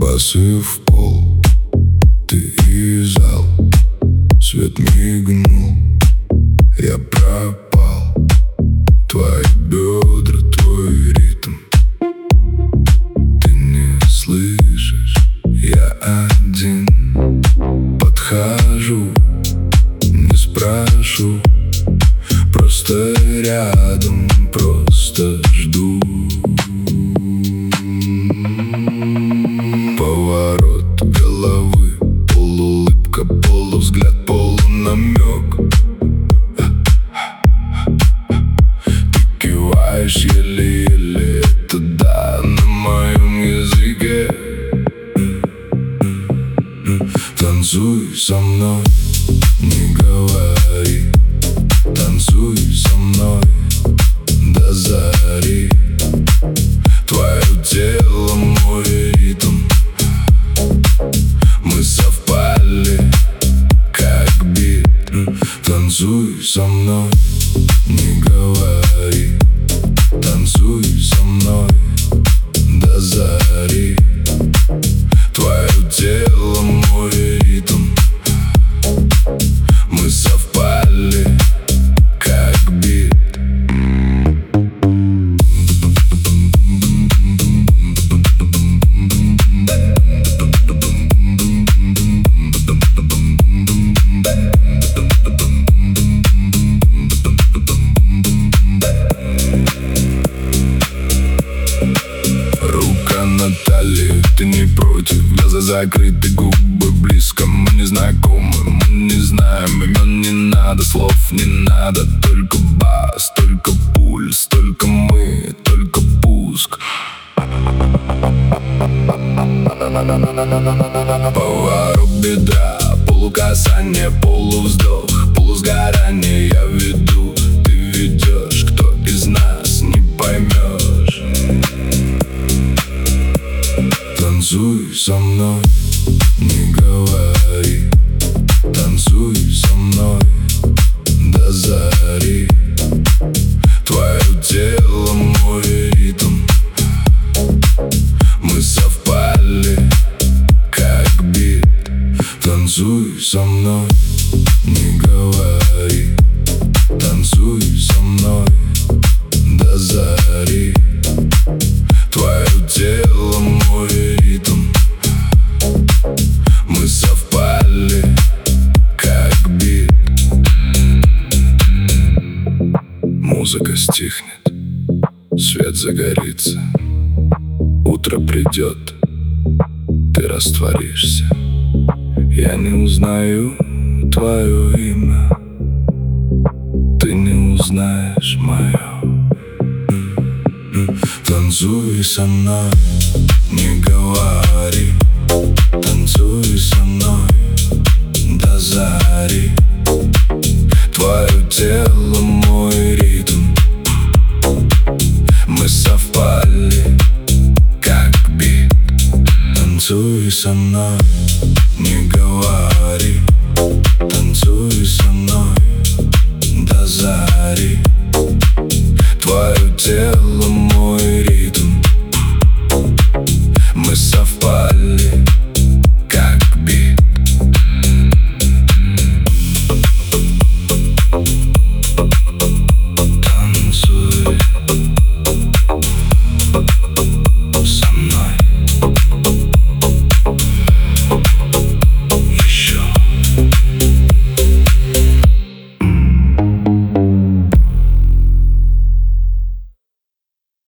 Басы в пол, ты и зал. Свет мигнул, я пропал. Твои бедра, твой ритм. Ты не слышишь, я один. Подхожу, не спрошу, просто рядом, просто жду. Поворот головы, полуулыбка, полувзгляд, полунамек. Ты киваешь еле-еле, это да, на моем языке. Танцуй со мной, не говори. Танцуй со мной до зари. Твое тело, мой ритм. Мы совпали, как бит. Танцуй со мной, не говори. Танцуй со мной до зари. Твое тело, мой ритм. Мы совпали, как бит. Рука на талии, ты не против. Глаза закрыты, губы близко. Мы не знакомы, мы не знаем имен. Не надо слов, не надо. Только бас, только пульс. Только мы, только пуск. Поворот бедра, полукасание, полувздох, полусгорание. Я веду, ты ведешь. Кто из нас, не поймешь. Танцуй со мной, не говори. Танцуй со мной до зари. Твое тело, мой ритм. Мы совпали, как бит. Танцуй со мной, не говори. Танцуй со мной до зари. Твое тело, мой ритм. Мы совпали, как бит. Музыка стихнет, свет загорится. Утро придет, ты растворишься. Я не узнаю твое имя, ты не узнаешь мое. Танцуй со мной, не говори. Танцуй со мной до зари. Твое тело, мой ритм. Мы совпали, как бит. Танцуй со мной.